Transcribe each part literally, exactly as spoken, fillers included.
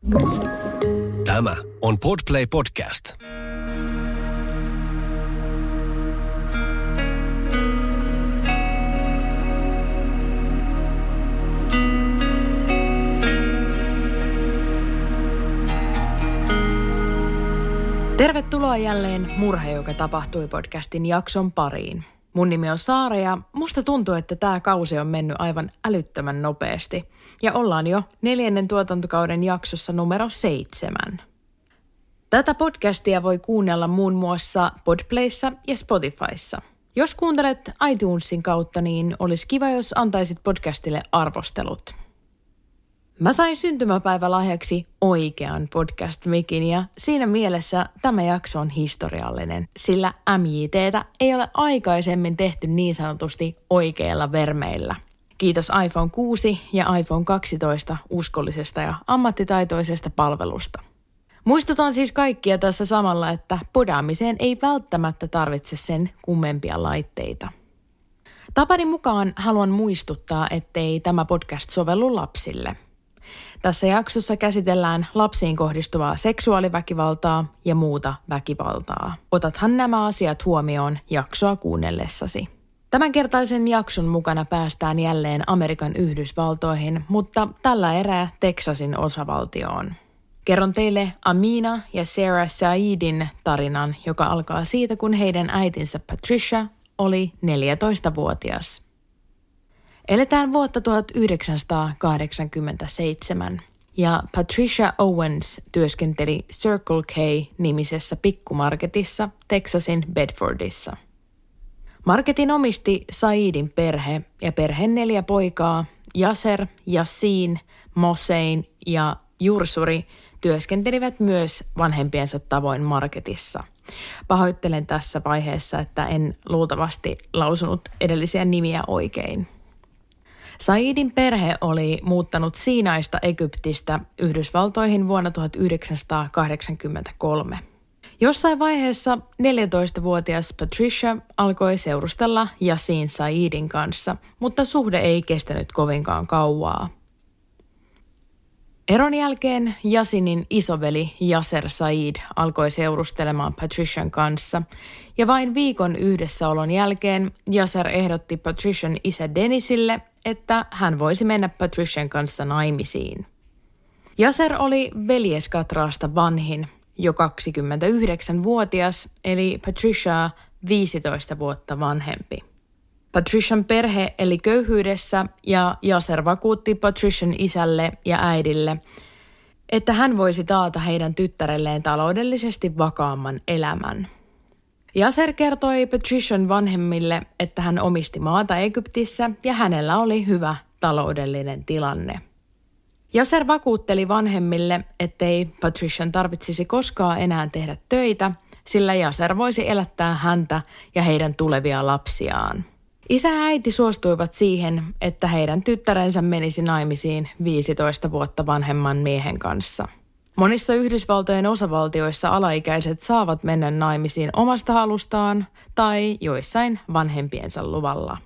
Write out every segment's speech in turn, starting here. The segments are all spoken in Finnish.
Tämä on Podplay Podcast. Tervetuloa jälleen Murhe, joka tapahtui podcastin jakson pariin. Mun nimi on Saara ja musta tuntuu, että tää kausi on mennyt aivan älyttömän nopeasti. Ja ollaan jo neljännen tuotantokauden jaksossa numero seitsemän. Tätä podcastia voi kuunnella muun muassa Podplayssa ja Spotifyssa. Jos kuuntelet iTunesin kautta, niin olisi kiva, jos antaisit podcastille arvostelut. Mä sain syntymäpäivälahjaksi oikean podcast-mikin ja siinä mielessä tämä jakso on historiallinen, sillä M J T:tä ei ole aikaisemmin tehty niin sanotusti oikeilla vermeillä. Kiitos iPhone kuusi ja iPhone kaksitoista uskollisesta ja ammattitaitoisesta palvelusta. Muistutan siis kaikkia tässä samalla, että podaamiseen ei välttämättä tarvitse sen kummempia laitteita. Tapani mukaan haluan muistuttaa, ettei tämä podcast sovellu lapsille. Tässä jaksossa käsitellään lapsiin kohdistuvaa seksuaaliväkivaltaa ja muuta väkivaltaa. Otathan nämä asiat huomioon jaksoa kuunnellessasi. Tämänkertaisen jakson mukana päästään jälleen Amerikan Yhdysvaltoihin, mutta tällä erää Teksasin osavaltioon. Kerron teille Amina ja Sarah Saidin tarinan, joka alkaa siitä, kun heidän äitinsä Patricia oli neljätoistavuotias. Eletään vuotta tuhatyhdeksänsataakahdeksankymmentäseitsemän ja Patricia Owens työskenteli Circle K-nimisessä pikkumarketissa Texasin Bedfordissa. Marketin omisti Saidin perhe ja perheen neljä poikaa, Yasser, Yassin, Mosein ja Jursuri työskentelivät myös vanhempiensa tavoin marketissa. Pahoittelen tässä vaiheessa, että en luultavasti lausunut edellisiä nimiä oikein. Saidin perhe oli muuttanut Siinaista Egyptistä Yhdysvaltoihin vuonna tuhatyhdeksänsataakahdeksankymmentäkolme. Jossain vaiheessa neljätoistavuotias Patricia alkoi seurustella Yassin Saidin kanssa, mutta suhde ei kestänyt kovinkaan kauaa. Eron jälkeen Yassinin isoveli Yasser Said alkoi seurustelemaan Patrician kanssa ja vain viikon yhdessäolon jälkeen Yasser ehdotti Patrician isä Dennisille, että hän voisi mennä Patrician kanssa naimisiin. Yasser oli veljeskatraasta vanhin, jo kaksikymmentäyhdeksänvuotias, eli Patricia viisitoista vuotta vanhempi. Patrician perhe eli köyhyydessä ja Yasser vakuutti Patrician isälle ja äidille, että hän voisi taata heidän tyttärelleen taloudellisesti vakaamman elämän. Yasser kertoi Patrician vanhemmille, että hän omisti maata Egyptissä ja hänellä oli hyvä taloudellinen tilanne. Yasser vakuutteli vanhemmille, ettei Patrician tarvitsisi koskaan enää tehdä töitä, sillä Yasser voisi elättää häntä ja heidän tulevia lapsiaan. Isä ja äiti suostuivat siihen, että heidän tyttärensä menisi naimisiin viisitoista vuotta vanhemman miehen kanssa. Monissa Yhdysvaltojen osavaltioissa alaikäiset saavat mennä naimisiin omasta halustaan tai joissain vanhempiensa luvalla.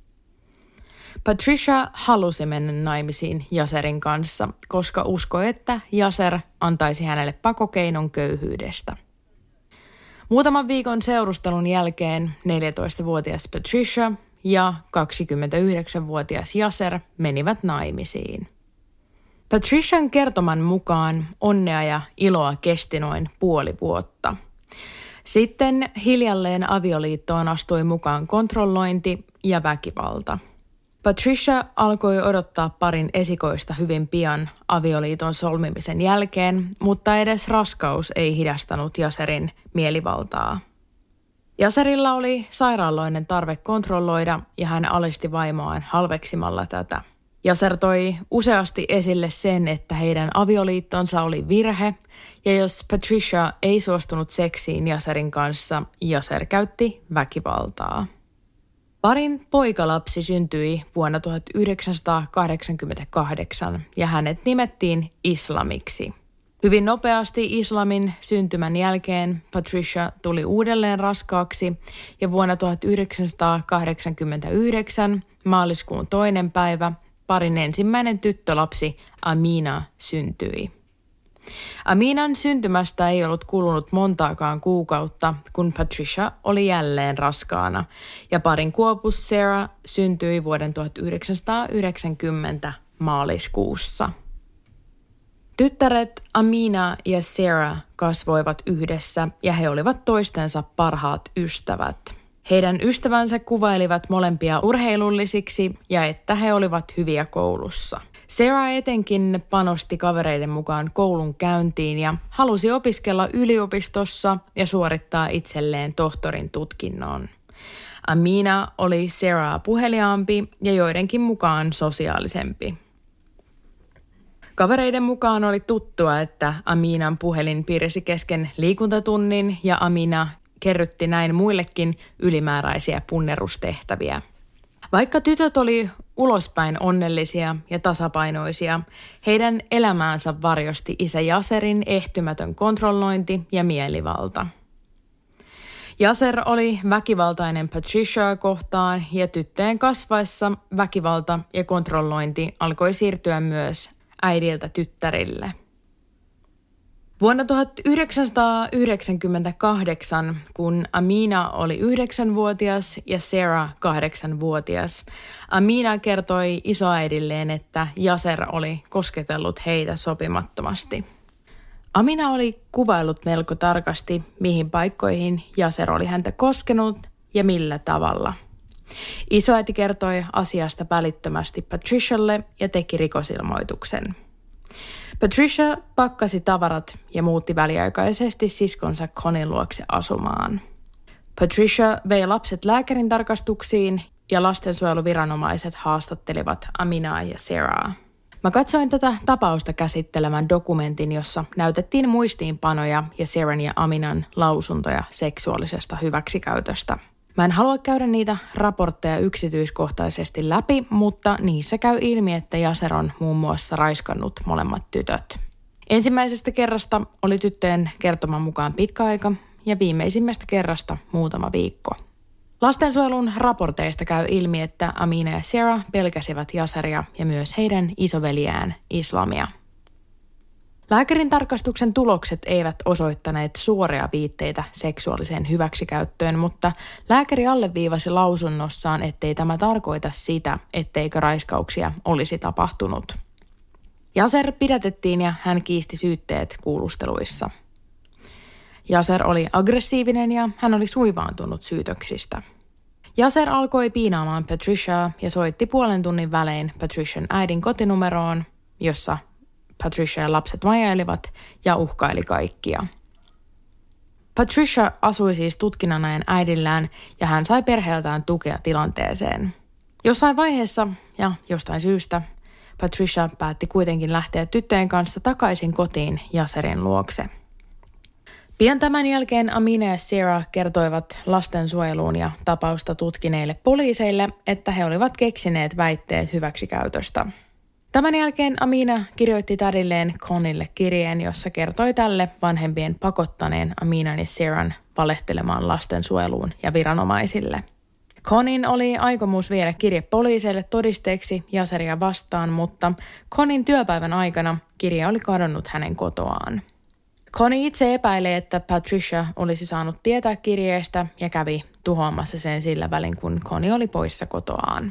Patricia halusi mennä naimisiin Yasserin kanssa, koska uskoi, että Yasser antaisi hänelle pakokeinon köyhyydestä. Muutaman viikon seurustelun jälkeen neljätoistavuotias Patricia ja kaksikymmentäyhdeksänvuotias Yasser menivät naimisiin. Patrician kertoman mukaan onnea ja iloa kesti noin puoli vuotta. Sitten hiljalleen avioliittoon astui mukaan kontrollointi ja väkivalta. Patricia alkoi odottaa parin esikoista hyvin pian avioliiton solmimisen jälkeen, mutta edes raskaus ei hidastanut Yasserin mielivaltaa. Yasserilla oli sairaaloinen tarve kontrolloida ja hän alisti vaimoaan halveksimalla tätä. Yasser toi useasti esille sen, että heidän avioliittonsa oli virhe ja jos Patricia ei suostunut seksiin Yasserin kanssa, Yasser käytti väkivaltaa. Parin poikalapsi syntyi vuonna tuhatyhdeksänsataakahdeksankymmentäkahdeksan ja hänet nimettiin Islamiksi. Hyvin nopeasti Islamin syntymän jälkeen Patricia tuli uudelleen raskaaksi ja vuonna tuhatyhdeksänsataakahdeksankymmentäyhdeksän maaliskuun toinen päivä parin ensimmäinen tyttölapsi Amina syntyi. Aminan syntymästä ei ollut kulunut montaakaan kuukautta, kun Patricia oli jälleen raskaana, ja parin kuopus Sarah syntyi vuoden tuhatyhdeksänsataayhdeksänkymmentä maaliskuussa. Tyttäret Amina ja Sarah kasvoivat yhdessä ja he olivat toistensa parhaat ystävät. Heidän ystävänsä kuvailivat molempia urheilullisiksi ja että he olivat hyviä koulussa. Sarah etenkin panosti kavereiden mukaan koulun käyntiin ja halusi opiskella yliopistossa ja suorittaa itselleen tohtorin tutkinnon. Amina oli Sarah puheliaampi ja joidenkin mukaan sosiaalisempi. Kavereiden mukaan oli tuttua, että Aminan puhelin piirsi kesken liikuntatunnin ja Amina kerrytti näin muillekin ylimääräisiä punnerustehtäviä. Vaikka tytöt oli ulospäin onnellisia ja tasapainoisia, heidän elämäänsä varjosti isä Yaserin ehtymätön kontrollointi ja mielivalta. Yaser oli väkivaltainen Patriciaa kohtaan ja tyttöjen kasvaessa väkivalta ja kontrollointi alkoi siirtyä myös äidiltä tyttärille. Vuonna tuhatyhdeksänsataayhdeksänkymmentäkahdeksan, kun Amina oli yhdeksänvuotias ja Sarah kahdeksanvuotias, Amina kertoi isoäidilleen, että Yaser oli kosketellut heitä sopimattomasti. Amina oli kuvaillut melko tarkasti, mihin paikkoihin Yaser oli häntä koskenut ja millä tavalla. Isoäiti kertoi asiasta välittömästi Patricialle ja teki rikosilmoituksen. Patricia pakkasi tavarat ja muutti väliaikaisesti siskonsa Conin luokse asumaan. Patricia vei lapset lääkärin tarkastuksiin ja lastensuojeluviranomaiset haastattelivat Aminaa ja Sarah. Mä katsoin tätä tapausta käsittelemän dokumentin, jossa näytettiin muistiinpanoja ja Sarahn ja Aminan lausuntoja seksuaalisesta hyväksikäytöstä. Mä en halua käydä niitä raportteja yksityiskohtaisesti läpi, mutta niissä käy ilmi, että Yaser on muun muassa raiskannut molemmat tytöt. Ensimmäisestä kerrasta oli tyttöjen kertoman mukaan pitkä aika ja viimeisimmästä kerrasta muutama viikko. Lastensuojelun raporteista käy ilmi, että Amina ja Sarah pelkäsivät Yaseria ja myös heidän isoveliään Islamia. Lääkärin tarkastuksen tulokset eivät osoittaneet suoria viitteitä seksuaaliseen hyväksikäyttöön, mutta lääkäri alleviivasi lausunnossaan, ettei tämä tarkoita sitä, etteikö raiskauksia olisi tapahtunut. Yaser pidätettiin ja hän kiisti syytteet kuulusteluissa. Yaser oli aggressiivinen ja hän oli suivaantunut syytöksistä. Yaser alkoi piinaamaan Patriciaa ja soitti puolen tunnin välein Patrician äidin kotinumeroon, jossa Patricia ja lapset majailivat ja uhkaili kaikkia. Patricia asui siis tutkinnan ajan äidillään ja hän sai perheeltään tukea tilanteeseen. Jossain vaiheessa ja jostain syystä Patricia päätti kuitenkin lähteä tyttöjen kanssa takaisin kotiin Yaserin luokse. Pian tämän jälkeen Amina ja Sarah kertoivat lastensuojeluun ja tapausta tutkineille poliiseille, että he olivat keksineet väitteet hyväksikäytöstä. Tämän jälkeen Amina kirjoitti tädilleen Conille kirjeen, jossa kertoi tälle vanhempien pakottaneen Aminan ja Sarahn valehtelemaan lastensuojeluun ja viranomaisille. Conin oli aikomus viedä kirje poliiseille todisteeksi Yaseria vastaan, mutta Conin työpäivän aikana kirje oli kadonnut hänen kotoaan. Connie itse epäilee, että Patricia olisi saanut tietää kirjeestä ja kävi tuhoamassa sen sillä välin, kun Connie oli poissa kotoaan.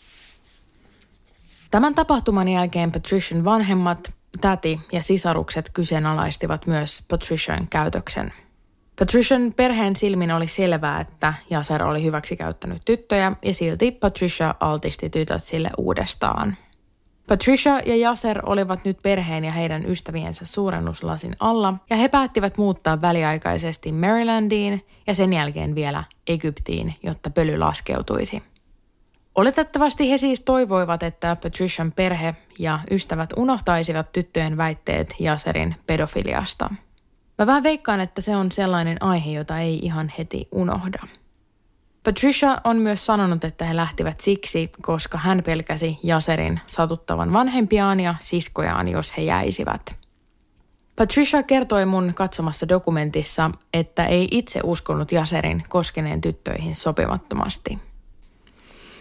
Tämän tapahtuman jälkeen Patrician vanhemmat, täti ja sisarukset kyseenalaistivat myös Patrician käytöksen. Patrician perheen silmin oli selvää, että Yaser oli hyväksikäyttänyt tyttöjä ja silti Patricia altisti tytöt sille uudestaan. Patricia ja Yaser olivat nyt perheen ja heidän ystäviensä suurennuslasin alla ja he päättivät muuttaa väliaikaisesti Marylandiin ja sen jälkeen vielä Egyptiin, jotta pöly laskeutuisi. Oletettavasti he siis toivoivat, että Patrician perhe ja ystävät unohtaisivat tyttöjen väitteet Yaserin pedofiliasta. Mä vähän veikkaan, että se on sellainen aihe, jota ei ihan heti unohda. Patricia on myös sanonut, että he lähtivät siksi, koska hän pelkäsi Yaserin satuttavan vanhempiaan ja siskojaan, jos he jäisivät. Patricia kertoi mun katsomassa dokumentissa, että ei itse uskonut Yaserin koskeneen tyttöihin sopimattomasti.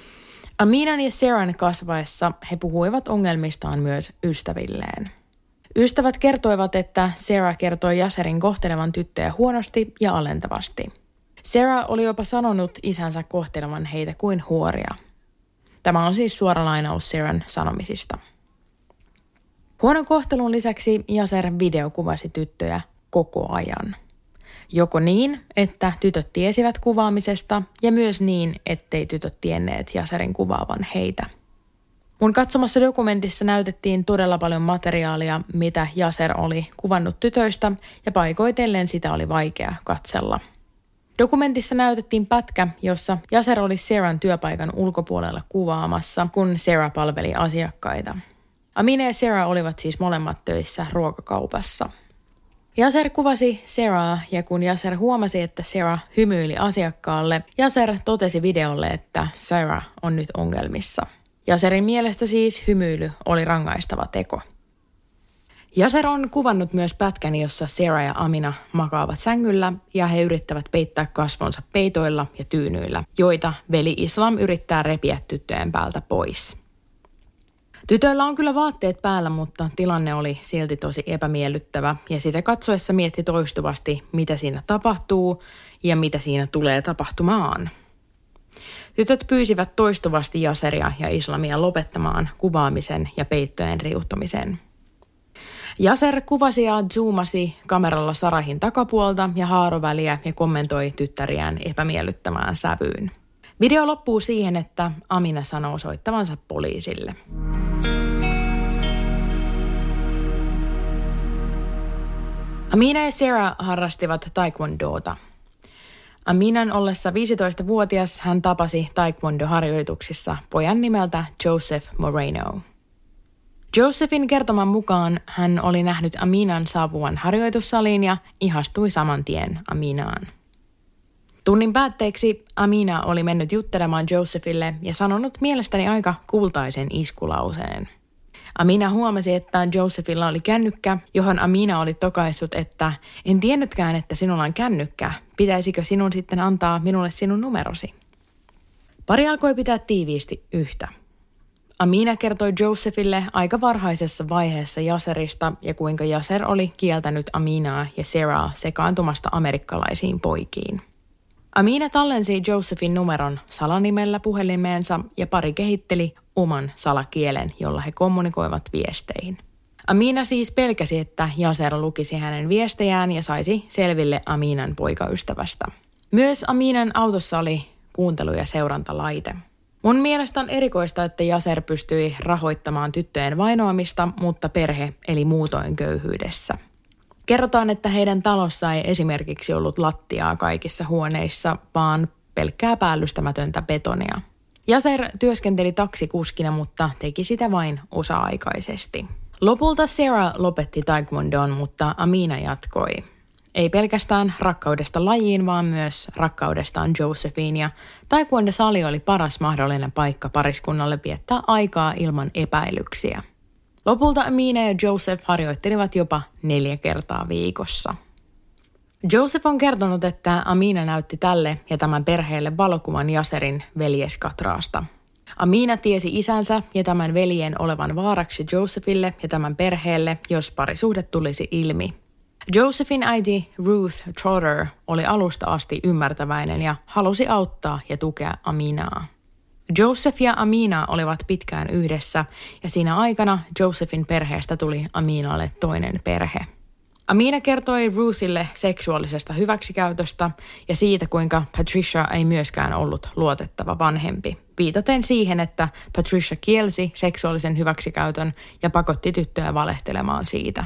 Aminan ja Sarahn kasvaessa he puhuivat ongelmistaan myös ystävilleen. Ystävät kertoivat, että Sarah kertoi Yaserin kohtelevan tyttöjä huonosti ja alentavasti. Sarah oli jopa sanonut isänsä kohtelevan heitä kuin huoria. Tämä on siis suora lainaus Sarahn sanomisista. Huonon kohtelun lisäksi Yaser videokuvasi tyttöjä koko ajan. Joko niin, että tytöt tiesivät kuvaamisesta ja myös niin, ettei tytöt tienneet Yaserin kuvaavan heitä. Mun katsomassa dokumentissa näytettiin todella paljon materiaalia, mitä Yaser oli kuvannut tytöistä ja paikoitellen sitä oli vaikea katsella. Dokumentissa näytettiin pätkä, jossa Yaser oli Sarahn työpaikan ulkopuolella kuvaamassa, kun Sarah palveli asiakkaita. Amina ja Sarah olivat siis molemmat töissä ruokakaupassa. Yaser kuvasi Sarah ja kun Yaser huomasi, että Sarah hymyili asiakkaalle, Yaser totesi videolle, että Sarah on nyt ongelmissa. Yaserin mielestä siis hymyily oli rangaistava teko. Yaser on kuvannut myös pätkän, jossa Sarah ja Amina makaavat sängyllä ja he yrittävät peittää kasvonsa peitoilla ja tyynyillä, joita veli Islam yrittää repiä tyttöjen päältä pois. Tytöillä on kyllä vaatteet päällä, mutta tilanne oli silti tosi epämiellyttävä ja sitä katsoessa mietti toistuvasti, mitä siinä tapahtuu ja mitä siinä tulee tapahtumaan. Tytöt pyysivät toistuvasti Yaseria ja Islamia lopettamaan kuvaamisen ja peittojen riuttamisen. Yaser kuvasi ja zoomasi kameralla Sarahin takapuolta ja haaroväliä ja kommentoi tyttäriään epämiellyttämään sävyyn. Video loppuu siihen, että Amina sanoo soittavansa poliisille. Amina ja Sarah harrastivat taekwondoota. Aminan ollessa viisitoistavuotias hän tapasi taekwondo-harjoituksissa pojan nimeltä Joseph Moreno. Josephin kertoman mukaan hän oli nähnyt Aminan saapuvan harjoitussaliin ja ihastui saman tien Aminaan. Tunnin päätteeksi Amina oli mennyt juttelemaan Josephille ja sanonut mielestäni aika kultaisen iskulauseen. Amina huomasi, että Josephilla oli kännykkä, johon Amina oli tokaissut, että en tiennytkään, että sinulla on kännykkä. Pitäisikö sinun sitten antaa minulle sinun numerosi? Pari alkoi pitää tiiviisti yhtä. Amina kertoi Josephille aika varhaisessa vaiheessa Yaserista ja kuinka Yaser oli kieltänyt Aminaa ja Sarah sekaantumasta amerikkalaisiin poikiin. Amina tallensi Josephin numeron salanimellä puhelimeensa ja pari kehitteli oman salakielen, jolla he kommunikoivat viesteihin. Amina siis pelkäsi, että Yaser lukisi hänen viestejään ja saisi selville Aminan poikaystävästä. Myös Aminan autossa oli kuuntelu- ja seurantalaite. Mun mielestä on erikoista, että Yaser pystyi rahoittamaan tyttöjen vainoamista, mutta perhe eli muutoin köyhyydessä. Kerrotaan, että heidän talossa ei esimerkiksi ollut lattiaa kaikissa huoneissa, vaan pelkkää päällystämätöntä betonia. Yaser työskenteli taksikuskina, mutta teki sitä vain osa-aikaisesti. Lopulta Sarah lopetti taekwondon, mutta Amina jatkoi. Ei pelkästään rakkaudesta lajiin, vaan myös rakkaudestaan Josephiin, ja taekwondo-sali oli paras mahdollinen paikka pariskunnalle viettää aikaa ilman epäilyksiä. Lopulta Amina ja Joseph harjoittelivat jopa neljä kertaa viikossa. Joseph on kertonut, että Amina näytti tälle ja tämän perheelle valokuvan Yaserin veljeskatraasta. Amina tiesi isänsä ja tämän veljen olevan vaaraksi Josephille ja tämän perheelle, jos parisuhde tulisi ilmi. Josephin äiti Ruth Trotter oli alusta asti ymmärtäväinen ja halusi auttaa ja tukea Aminaa. Joseph ja Amina olivat pitkään yhdessä ja siinä aikana Josephin perheestä tuli Aminalle toinen perhe. Amina kertoi Ruthille seksuaalisesta hyväksikäytöstä ja siitä, kuinka Patricia ei myöskään ollut luotettava vanhempi, viitaten siihen, että Patricia kielsi seksuaalisen hyväksikäytön ja pakotti tyttöä valehtelemaan siitä.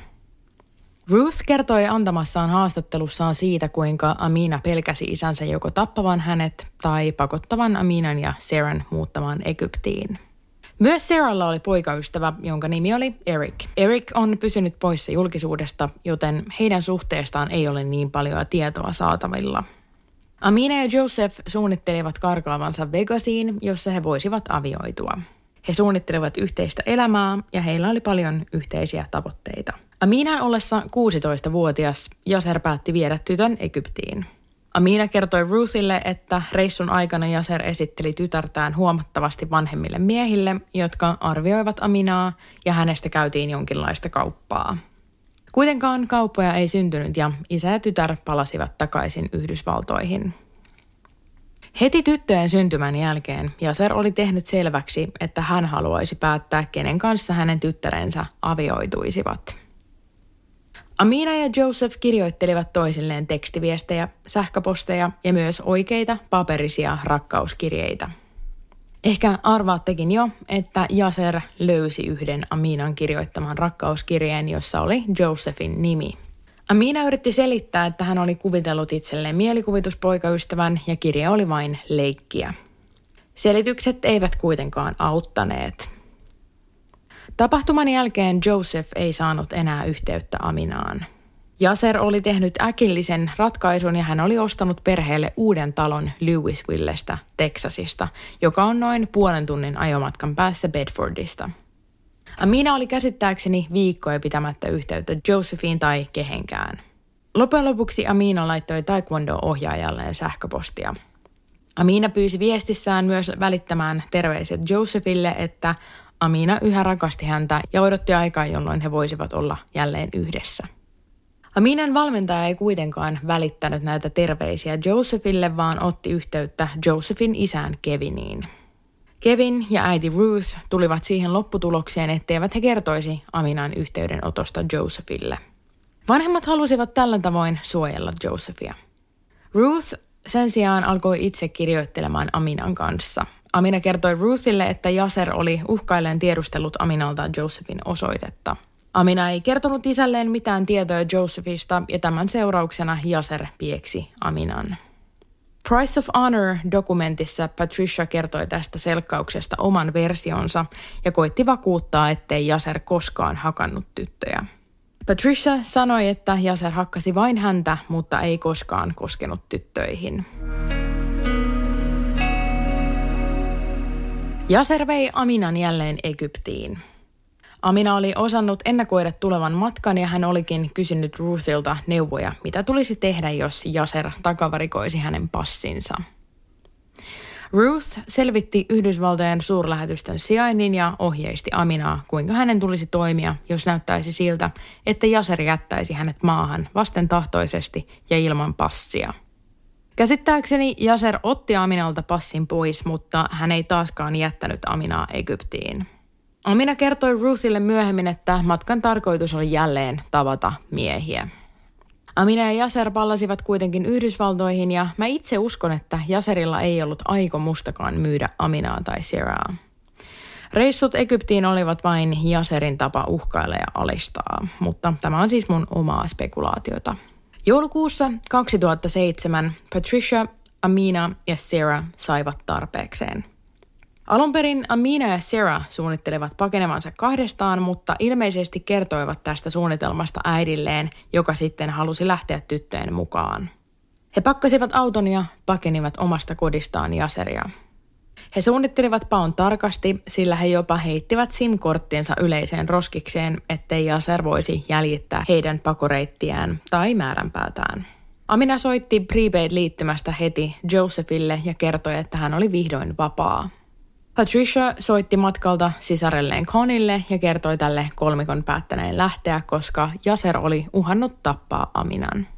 Ruth kertoi antamassaan haastattelussaan siitä, kuinka Amina pelkäsi isänsä joko tappavan hänet tai pakottavan Aminan ja Sarahn muuttamaan Egyptiin. Myös Sarahlla oli poikaystävä, jonka nimi oli Eric. Eric on pysynyt poissa julkisuudesta, joten heidän suhteestaan ei ole niin paljon tietoa saatavilla. Amina ja Joseph suunnittelivat karkaavansa Vegasiin, jossa he voisivat avioitua. He suunnittelivat yhteistä elämää ja heillä oli paljon yhteisiä tavoitteita. Aminan ollessa kuusitoistavuotias Yaser päätti viedä tytön Egyptiin. Amina kertoi Ruthille, että reissun aikana Yaser esitteli tytärtään huomattavasti vanhemmille miehille, jotka arvioivat Aminaa ja hänestä käytiin jonkinlaista kauppaa. Kuitenkaan kauppoja ei syntynyt ja isä ja tytär palasivat takaisin Yhdysvaltoihin. Heti tyttöjen syntymän jälkeen Yasser oli tehnyt selväksi, että hän haluaisi päättää, kenen kanssa hänen tyttärensä avioituisivat. Amina ja Joseph kirjoittelivat toisilleen tekstiviestejä, sähköposteja ja myös oikeita paperisia rakkauskirjeitä. Ehkä arvaattekin jo, että Yasser löysi yhden Aminan kirjoittaman rakkauskirjeen, jossa oli Josephin nimi. Amina yritti selittää, että hän oli kuvitellut itselleen mielikuvituspoikaystävän ja kirja oli vain leikkiä. Selitykset eivät kuitenkaan auttaneet. Tapahtuman jälkeen Joseph ei saanut enää yhteyttä Aminaan. Yasser oli tehnyt äkillisen ratkaisun ja hän oli ostanut perheelle uuden talon Louisvillestä, Texasista, joka on noin puolen tunnin ajomatkan päässä Bedfordista. Amina oli käsittääkseni viikkoja pitämättä yhteyttä Josephiin tai kehenkään. Loppujen lopuksi Amina laittoi taekwondo-ohjaajalleen sähköpostia. Amina pyysi viestissään myös välittämään terveiset Josephille, että Amina yhä rakasti häntä ja odotti aikaa, jolloin he voisivat olla jälleen yhdessä. Aminan valmentaja ei kuitenkaan välittänyt näitä terveisiä Josephille, vaan otti yhteyttä Josephin isään Keviniin. Kevin ja äiti Ruth tulivat siihen lopputulokseen, etteivät he kertoisi Aminan yhteydenotosta Josephille. Vanhemmat halusivat tällä tavoin suojella Josephia. Ruth sen sijaan alkoi itse kirjoittelemaan Aminan kanssa. Amina kertoi Ruthille, että Yasser oli uhkailleen tiedustellut Aminalta Josephin osoitetta. Amina ei kertonut isälleen mitään tietoa Josephista ja tämän seurauksena Yasser pieksi Aminan. Price of Honor-dokumentissa Patricia kertoi tästä selkkauksesta oman versionsa ja koitti vakuuttaa, ettei Yasser koskaan hakannut tyttöjä. Patricia sanoi, että Yasser hakkasi vain häntä, mutta ei koskaan koskenut tyttöihin. Yasser vei Aminan jälleen Egyptiin. Amina oli osannut ennakoida tulevan matkan ja hän olikin kysynyt Ruthilta neuvoja, mitä tulisi tehdä, jos Yasser takavarikoisi hänen passinsa. Ruth selvitti Yhdysvaltojen suurlähetystön sijainnin ja ohjeisti Aminaa, kuinka hänen tulisi toimia, jos näyttäisi siltä, että Yasser jättäisi hänet maahan vastentahtoisesti ja ilman passia. Käsittääkseni Yasser otti Aminalta passin pois, mutta hän ei taaskaan jättänyt Aminaa Egyptiin. Amina kertoi Ruthille myöhemmin, että matkan tarkoitus oli jälleen tavata miehiä. Amina ja Yasser pallasivat kuitenkin Yhdysvaltoihin ja mä itse uskon, että Yasserilla ei ollut aikomustakaan myydä Aminaa tai Sarah. Reissut Egyptiin olivat vain Yasserin tapa uhkailla ja alistaa, mutta tämä on siis mun omaa spekulaatiota. Joulukuussa kaksituhattaseitsemän Patricia, Amina ja Sarah saivat tarpeekseen. Alun perin Amina ja Sarah suunnittelevat pakenevansa kahdestaan, mutta ilmeisesti kertoivat tästä suunnitelmasta äidilleen, joka sitten halusi lähteä tyttöjen mukaan. He pakkasivat auton ja pakenivat omasta kodistaan Yasseria. He suunnittelivat paon tarkasti, sillä he jopa heittivät SIM-korttinsa yleiseen roskikseen, ettei Yasser voisi jäljittää heidän pakoreittiään tai määränpäätään. Amina soitti prepaid-liittymästä heti Josephille ja kertoi, että hän oli vihdoin vapaa. Patricia soitti matkalta sisarelleen Conille ja kertoi tälle kolmikon päättäneen lähteä, koska Yasser oli uhannut tappaa Aminan.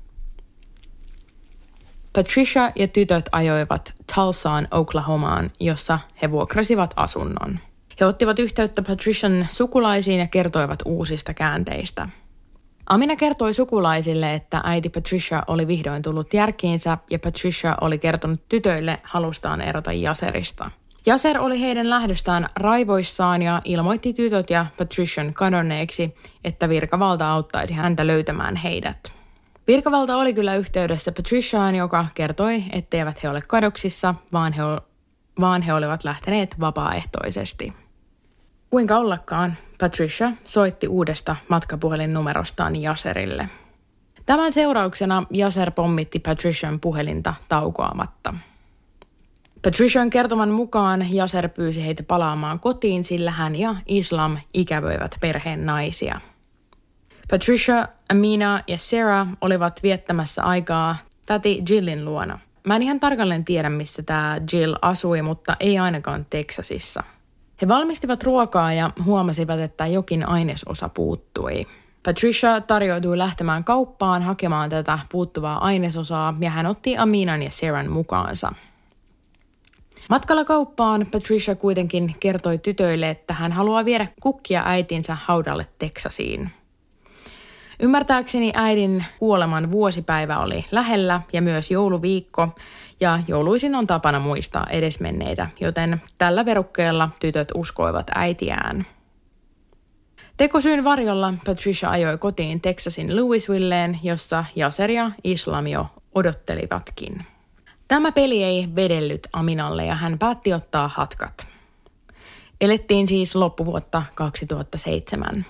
Patricia ja tytöt ajoivat Tulsaan, Oklahomaan, jossa he vuokrasivat asunnon. He ottivat yhteyttä Patrician sukulaisiin ja kertoivat uusista käänteistä. Amina kertoi sukulaisille, että äiti Patricia oli vihdoin tullut järkiinsä ja Patricia oli kertonut tytöille halustaan erota Yasserista. Yasser oli heidän lähdöstään raivoissaan ja ilmoitti tytöt ja Patrician kadonneeksi, että virkavalta auttaisi häntä löytämään heidät. Virkavalta oli kyllä yhteydessä Patriciaan, joka kertoi, etteivät he ole kadoksissa, vaan he, vaan he olivat lähteneet vapaaehtoisesti. Kuinka ollakaan, Patricia soitti uudesta matkapuhelinnumerostaan Yasserille. Tämän seurauksena Yasser pommitti Patrician puhelinta taukoamatta. Patrician kertoman mukaan Yasser pyysi heitä palaamaan kotiin, sillä hän ja Islam ikävöivät perheen naisia. Patricia, Amina ja Sarah olivat viettämässä aikaa täti Jillin luona. Mä en ihan tarkalleen tiedä, missä tämä Jill asui, mutta ei ainakaan Texasissa. He valmistivat ruokaa ja huomasivat, että jokin ainesosa puuttui. Patricia tarjoutui lähtemään kauppaan hakemaan tätä puuttuvaa ainesosaa ja hän otti Aminan ja Sarahn mukaansa. Matkalla kauppaan Patricia kuitenkin kertoi tytöille, että hän haluaa viedä kukkia äitinsä haudalle Teksasiin. Ymmärtääkseni äidin kuoleman vuosipäivä oli lähellä ja myös jouluviikko, ja jouluisin on tapana muistaa edesmenneitä, joten tällä verukkeella tytöt uskoivat äitiään. Tekosyyn varjolla Patricia ajoi kotiin Texasin Louisvilleen, jossa Yasser ja Islam jo odottelivatkin. Tämä peli ei vedellyt Aminalle ja hän päätti ottaa hatkat. Elettiin siis loppuvuotta kaksituhattaseitsemän.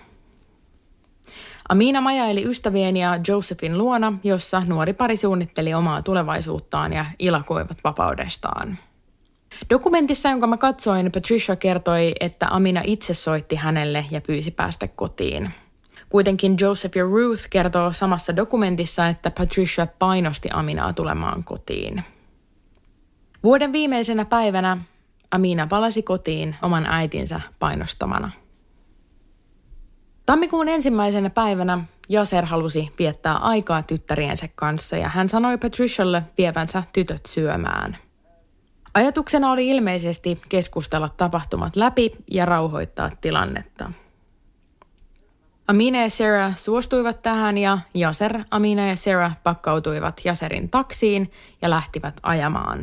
Amina majaili ystävien ja Josephin luona, jossa nuori pari suunnitteli omaa tulevaisuuttaan ja ilakoivat vapaudestaan. Dokumentissa, jonka mä katsoin, Patricia kertoi, että Amina itse soitti hänelle ja pyysi päästä kotiin. Kuitenkin Joseph ja Ruth kertoo samassa dokumentissa, että Patricia painosti Aminaa tulemaan kotiin. Vuoden viimeisenä päivänä Amina palasi kotiin oman äitinsä painostamana. Tammikuun ensimmäisenä päivänä Yasser halusi viettää aikaa tyttäriensä kanssa ja hän sanoi Patricialle vievänsä tytöt syömään. Ajatuksena oli ilmeisesti keskustella tapahtumat läpi ja rauhoittaa tilannetta. Amina ja Sarah suostuivat tähän ja Yasser, Amina ja Sarah pakkautuivat Yasserin taksiin ja lähtivät ajamaan.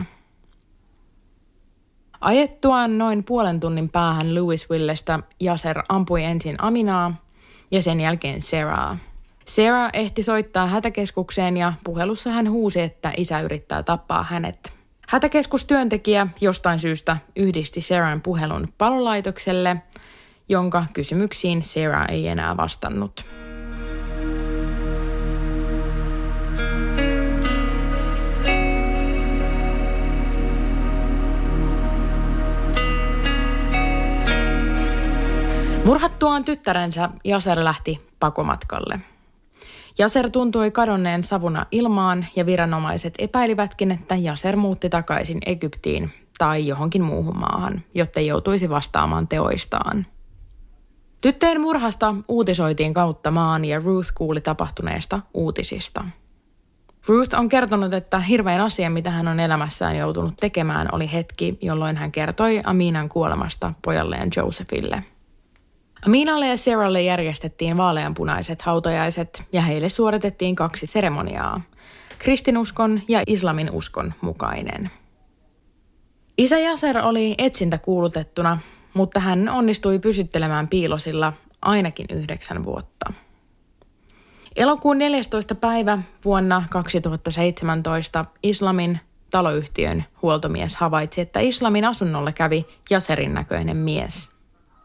Ajettuaan noin puolen tunnin päähän Louisvillestä Yasser ampui ensin Aminaa ja sen jälkeen Sarah. Sarah ehti soittaa hätäkeskukseen ja puhelussa hän huusi, että isä yrittää tappaa hänet. Hätäkeskustyöntekijä jostain syystä yhdisti Sarahn puhelun palolaitokselle, jonka kysymyksiin Sarah ei enää vastannut. Murhattuaan tyttärensä Yasser lähti pakomatkalle. Yasser tuntui kadonneen savuna ilmaan ja viranomaiset epäilivätkin, että Yasser muutti takaisin Egyptiin tai johonkin muuhun maahan, jotta joutuisi vastaamaan teoistaan. Tyttöjen murhasta uutisoitiin kautta maan ja Ruth kuuli tapahtuneesta uutisista. Ruth on kertonut, että hirvein asia, mitä hän on elämässään joutunut tekemään, oli hetki, jolloin hän kertoi Aminan kuolemasta pojalleen Josephille. Aminalle ja Sarahlle järjestettiin vaaleanpunaiset hautajaiset ja heille suoritettiin kaksi seremoniaa, kristinuskon ja islamin uskon mukainen. Isä Yasser oli etsintä kuulutettuna, mutta hän onnistui pysyttelemään piilosilla ainakin yhdeksän vuotta. Elokuun neljästoista päivä vuonna kaksituhattaseitsemäntoista Islamin taloyhtiön huoltomies havaitsi, että Islamin asunnolla kävi Yasserin näköinen mies.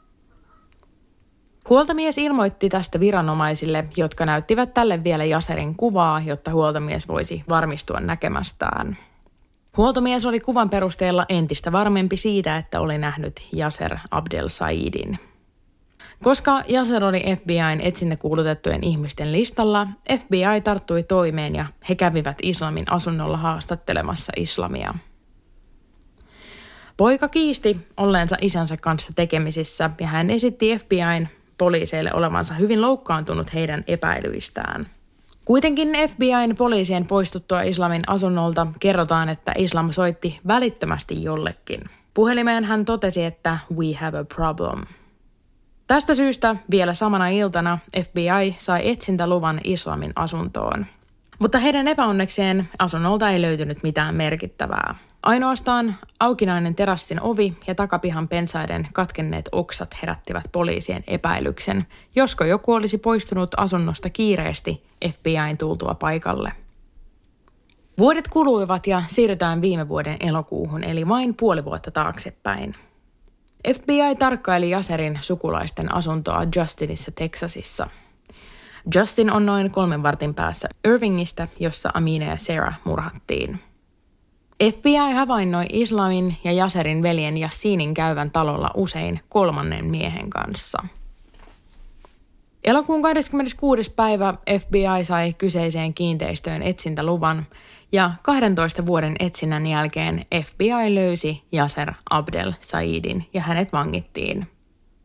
Huoltomies ilmoitti tästä viranomaisille, jotka näyttivät tälle vielä Yasserin kuvaa, jotta huoltomies voisi varmistua näkemästään. Huoltomies oli kuvan perusteella entistä varmempi siitä, että oli nähnyt Yasser Abdel Saidin. Koska Yasser oli F B I:n etsintäkuulutettujen ihmisten listalla, F B I tarttui toimeen ja he kävivät Islamin asunnolla haastattelemassa Islamia. Poika kiisti olleensa isänsä kanssa tekemisissä ja hän esitti F B I:n poliiseille olevansa hyvin loukkaantunut heidän epäilyistään. Kuitenkin F B I:n poliisien poistuttua Islamin asunnolta kerrotaan, että Islam soitti välittömästi jollekin. Puhelimeen hän totesi, että we have a problem. Tästä syystä vielä samana iltana F B I sai etsintäluvan Islamin asuntoon. Mutta heidän epäonnekseen asunnolta ei löytynyt mitään merkittävää. Ainoastaan aukinainen terassin ovi ja takapihan pensaiden katkenneet oksat herättivät poliisien epäilyksen, josko joku olisi poistunut asunnosta kiireesti F B I:n tultua paikalle. Vuodet kuluivat ja siirrytään viime vuoden elokuuhun, eli vain puoli vuotta taaksepäin. F B I tarkkaili Yasserin sukulaisten asuntoa Justinissa, Teksasissa. Justin on noin kolmen vartin päässä Irvingistä, jossa Amina ja Sarah murhattiin. F B I havainnoi Islamin ja Yasserin veljen Yassinin käyvän talolla usein kolmannen miehen kanssa. Elokuun kahdeskymmeneskuudes päivä F B I sai kyseiseen kiinteistöön etsintäluvan ja kahdentoista vuoden etsinnän jälkeen F B I löysi Yasser Abdel Saidin ja hänet vangittiin.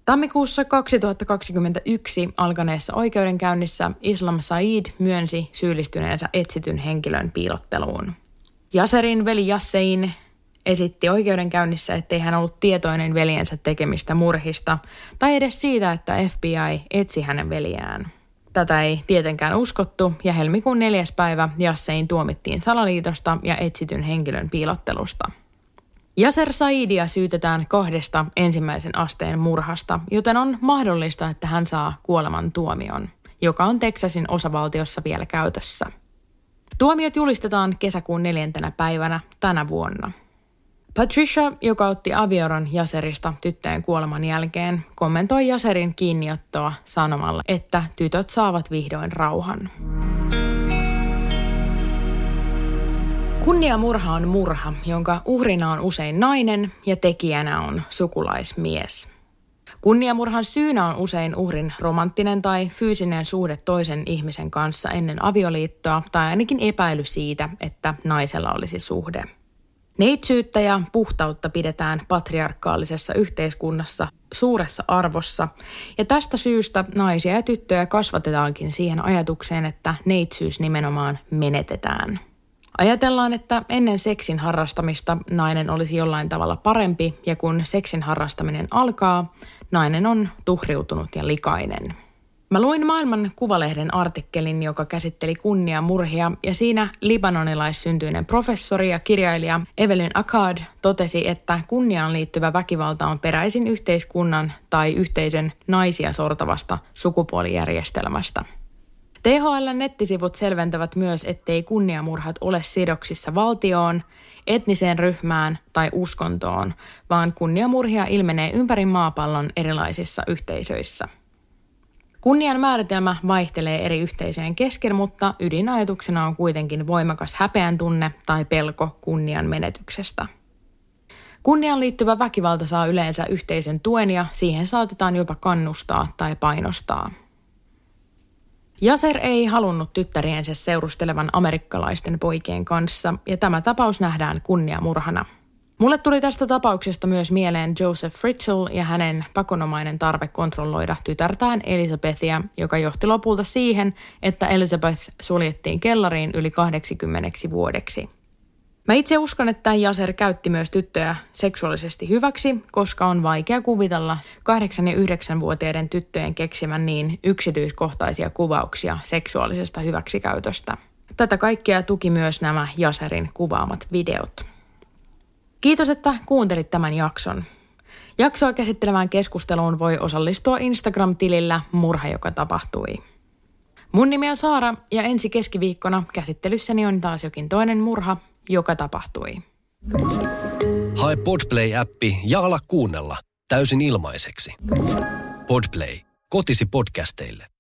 Tammikuussa kaksituhattakaksikymmentäyksi alkaneessa oikeudenkäynnissä Islam Saeed myönsi syyllistyneensä etsityn henkilön piilotteluun. Yaserin veli Yassein esitti oikeudenkäynnissä, ettei hän ollut tietoinen veljensä tekemistä murhista tai edes siitä, että F B I etsi hänen veljään. Tätä ei tietenkään uskottu ja helmikuun neljäs päivä Yassein tuomittiin salaliitosta ja etsityn henkilön piilottelusta. Yaser Saeedia syytetään kahdesta ensimmäisen asteen murhasta, joten on mahdollista, että hän saa kuoleman tuomion, joka on Texasin osavaltiossa vielä käytössä. Tuomiot julistetaan kesäkuun neljäntenä päivänä tänä vuonna. Patricia, joka otti avioeron Yaserista tyttöjen kuoleman jälkeen, kommentoi Yaserin kiinniottoa sanomalla, että tytöt saavat vihdoin rauhan. Kunniamurha on murha, jonka uhrina on usein nainen ja tekijänä on sukulaismies. Kunniamurhan syynä on usein uhrin romanttinen tai fyysinen suhde toisen ihmisen kanssa ennen avioliittoa tai ainakin epäily siitä, että naisella olisi suhde. Neitsyyttä ja puhtautta pidetään patriarkaalisessa yhteiskunnassa suuressa arvossa, ja tästä syystä naisia ja tyttöjä kasvatetaankin siihen ajatukseen, että neitsyys nimenomaan menetetään. Ajatellaan, että ennen seksin harrastamista nainen olisi jollain tavalla parempi, ja kun seksin harrastaminen alkaa, nainen on tuhriutunut ja likainen. Mä luin Maailman Kuvalehden artikkelin, joka käsitteli kunniamurhia, ja siinä libanonilaissyntyinen professori ja kirjailija Evelyn Akkad totesi, että kunniaan liittyvä väkivalta on peräisin yhteiskunnan tai yhteisön naisia sortavasta sukupuolijärjestelmästä. T H L-nettisivut selventävät myös, ettei kunniamurhat ole sidoksissa valtioon, etniseen ryhmään tai uskontoon, vaan kunniamurhia ilmenee ympäri maapallon erilaisissa yhteisöissä. Kunnian määritelmä vaihtelee eri yhteisöjen kesken, mutta ydinajatuksena on kuitenkin voimakas häpeän tunne tai pelko kunnian menetyksestä. Kunniaan liittyvä väkivalta saa yleensä yhteisön tuen ja siihen saatetaan jopa kannustaa tai painostaa. Yaser ei halunnut tyttäriensä seurustelevan amerikkalaisten poikien kanssa, ja tämä tapaus nähdään kunniamurhana. Mulle tuli tästä tapauksesta myös mieleen Joseph Fritzl ja hänen pakonomainen tarve kontrolloida tytärtään Elizabethia, joka johti lopulta siihen, että Elizabeth suljettiin kellariin yli kaksikymmentä vuodeksi. Mä itse uskon, että Yaser käytti myös tyttöjä seksuaalisesti hyväksi, koska on vaikea kuvitella kahdeksan- ja yhdeksänvuotiaiden tyttöjen keksimän niin yksityiskohtaisia kuvauksia seksuaalisesta hyväksikäytöstä. Tätä kaikkea tuki myös nämä Yaserin kuvaamat videot. Kiitos, että kuuntelit tämän jakson. Jaksoa käsittelevään keskusteluun voi osallistua Instagram-tilillä Murha, joka tapahtui. Mun nimi on Saara ja ensi keskiviikkona käsittelyssäni on taas jokin toinen murha, joka tapahtui. Hae Podplay-appi ja ala kuunnella täysin ilmaiseksi. Podplay, kotisi podcasteille.